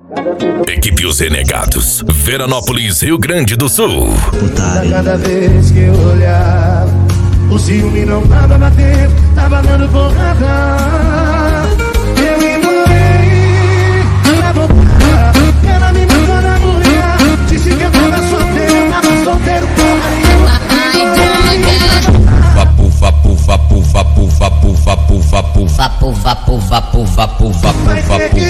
Equipe Os Renegados, Veranópolis, Rio Grande do Sul. Cada vez que eu olhava, o ciúme não tava batendo, tava dando porrada. Eu implorei pra voltar, ela me mandou na mulher, disse que eu tava solteiro, porra. Vapu, vapu, vapu, vapu, vapu, vapu, vapu, vapu, vapu, vapu, vapu, vapu, vapu,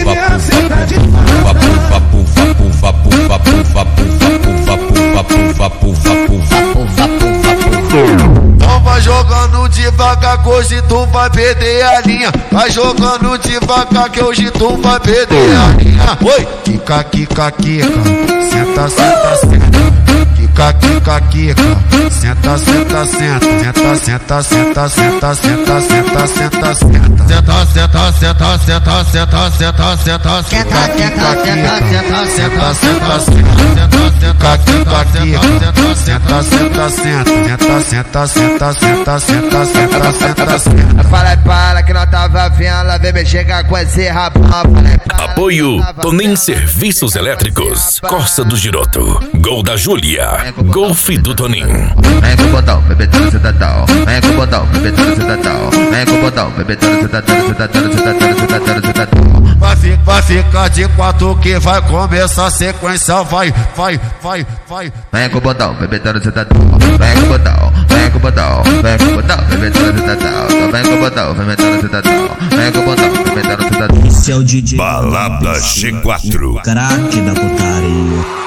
Então vai jogando devagar que hoje tu vai perder a linha. Vai jogando devagar que hoje tu vai perder a linha. Oi, quica, quica, quica, senta, senta, senta. Quica, quica, quica, senta, senta, senta. Senta, senta, senta, senta, senta, senta, senta, senta. Senta, senta, senta, senta, senta, senta, senta, senta. Quica, quica, quica, senta, senta, senta. Quica, quica, quica, senta, senta, senta. Senta, senta, senta, senta, senta, senta, senta. Fala para ela que não tava vendo, ela vem me chegar com esse rabão. Apoio Tonem Serviços Elétricos, Corsa do Giroto, Gol da Júlia, Golfe do Tonim. Vem com o botão, bebedão, cidadão. Vem com o botão, bebedão, cidadão. Vem com o botão, bebedão, cidadão, cidadão, cidadão, cidadão. Vai ficar de quatro que vai começar a sequência. Vai. Vem com o botão, bebedão, cidadão. Vem com o botão, vem com o botão. Vem com o botão, bebedão, cidadão. Vem com o botão, bebedão, cidadão. Vem com o botão, bebedão, cidadão. Esse é o DJ Balada G4, craque da putaria.